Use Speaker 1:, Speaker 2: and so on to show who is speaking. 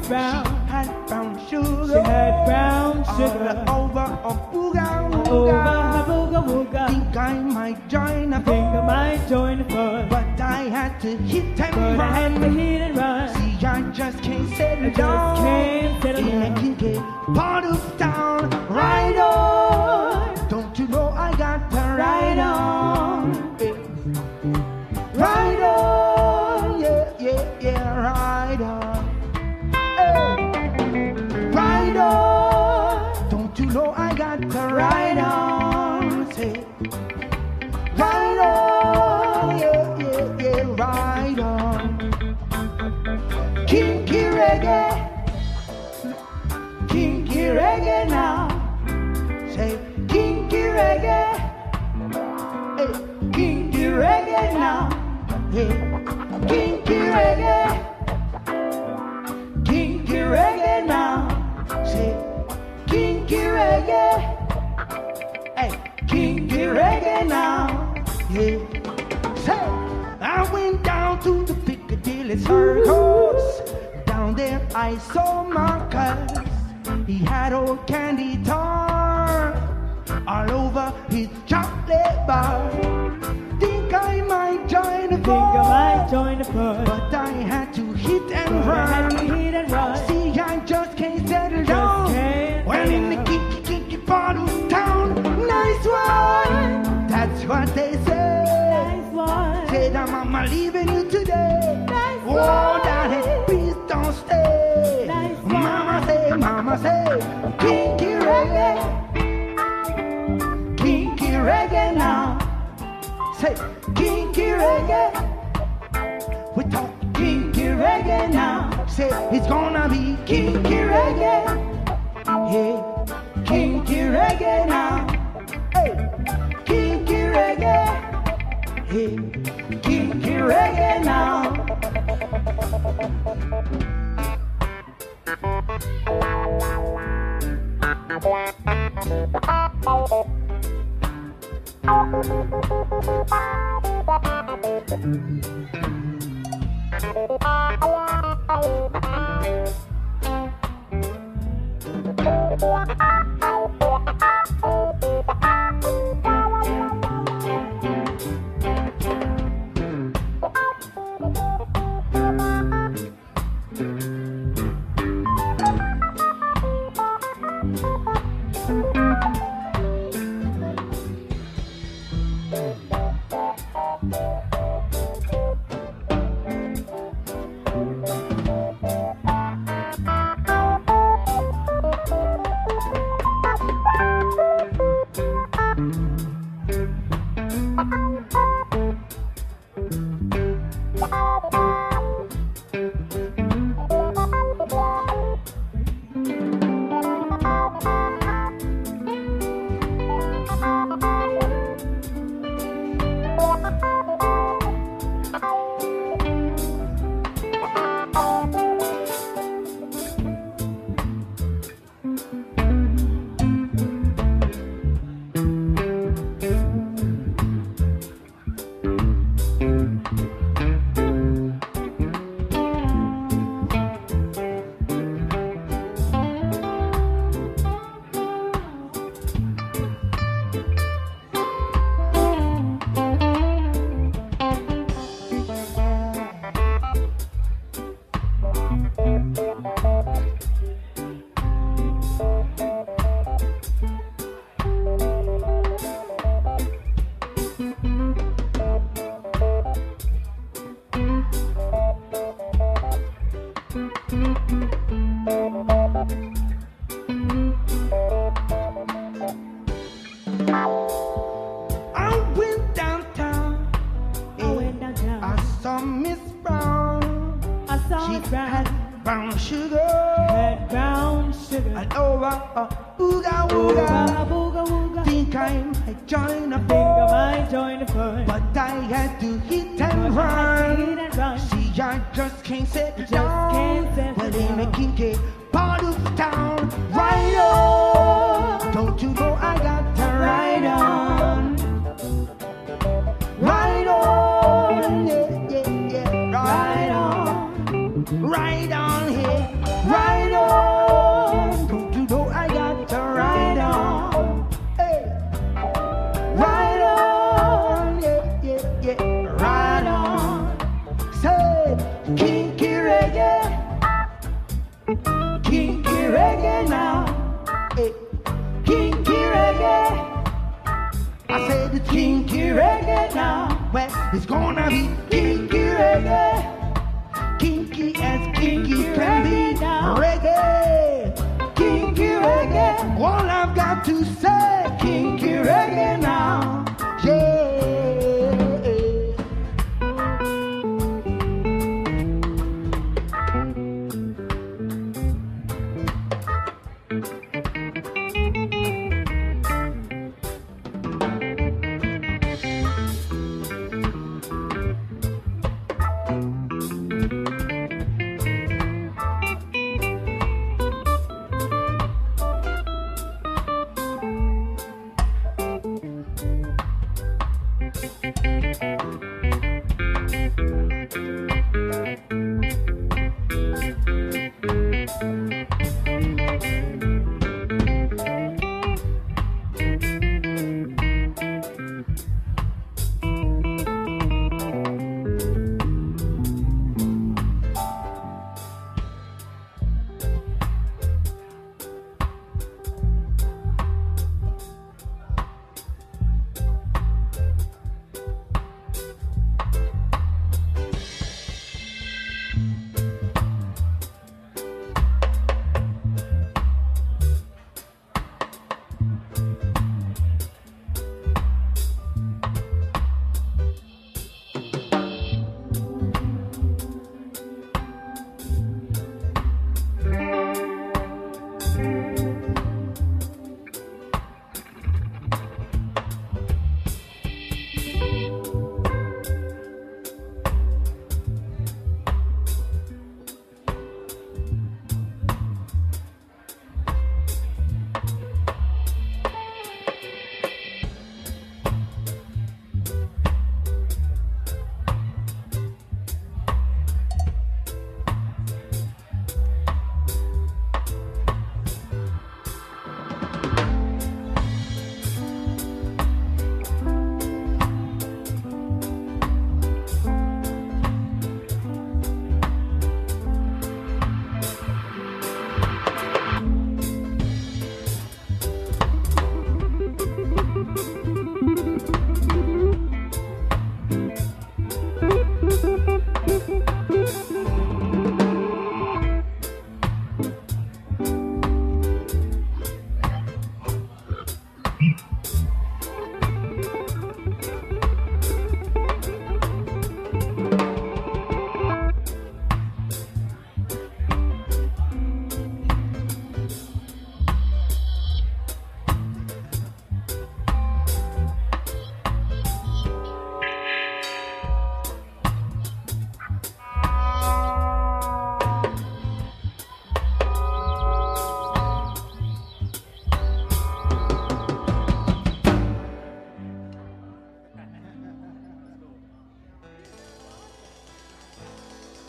Speaker 1: brown.
Speaker 2: She had brown sugar.
Speaker 1: She had brown sugar.
Speaker 2: All over a booga wooga.
Speaker 1: Over a booga wooga.
Speaker 2: Think I might join a
Speaker 1: Think I might join the fun.
Speaker 2: but I had to hit and
Speaker 1: But I had to
Speaker 2: run.
Speaker 1: hit and run.
Speaker 2: See, I just can't settle
Speaker 1: I
Speaker 2: down
Speaker 1: just can't settle
Speaker 2: in a
Speaker 1: down.
Speaker 2: kinky part of town. Ride on, don't you know I got to ride on? Ride on, yeah, yeah, yeah, ride on. Hey. Ride on, don't you know I got to ride on? Say, ride on, yeah, yeah, yeah, ride on. Kinky reggae now. Say, kinky reggae. Hey, kinky reggae now. Hey, kinky reggae now. Say, kinky reggae. Hey, kinky reggae now. Yeah. Say, I went down to the Piccadilly Circus. Down there I saw Marcus. He had old candy tar all over his chocolate bar. Think I might join the
Speaker 1: Think I might join the fun.
Speaker 2: but I had to hit and
Speaker 1: But I had to
Speaker 2: run.
Speaker 1: hit and run.
Speaker 2: See, I just can't settle
Speaker 1: Just
Speaker 2: down.
Speaker 1: can't
Speaker 2: Well, in the
Speaker 1: settle
Speaker 2: kinky part of town, nice one. That's what they say.
Speaker 1: Nice one.
Speaker 2: Said I'm leaving you today.
Speaker 1: Nice
Speaker 2: Oh,
Speaker 1: one.
Speaker 2: daddy, please don't stay.
Speaker 1: Nice one.
Speaker 2: Mama say, kinky reggae now. Say, kinky reggae. We talk kinky reggae now. Say, it's gonna be kinky reggae. Hey, kinky reggae now. Hey, kinky reggae. Hey, kinky reggae now. brown sugar.
Speaker 1: Had brown sugar.
Speaker 2: And over a booga wooga.
Speaker 1: Booga wooga.
Speaker 2: Think I might join a
Speaker 1: Think I might join the fun.
Speaker 2: but I had to hit
Speaker 1: But I
Speaker 2: and
Speaker 1: had to hit
Speaker 2: run.
Speaker 1: and run.
Speaker 2: See, I just can't settle
Speaker 1: Just
Speaker 2: down.
Speaker 1: can't settle
Speaker 2: Well, in a
Speaker 1: down.
Speaker 2: kinky part of town, right on. Don't you know I got to ride on? Ride on, yeah, yeah, yeah, ride on. Ride on here, ride eh. Kinky reggae. I said it's kinky reggae now. Well, it's gonna be kinky reggae. Kinky as kinky can be now. Reggae. Kinky reggae. All I've got to say, kinky reggae now. Yeah.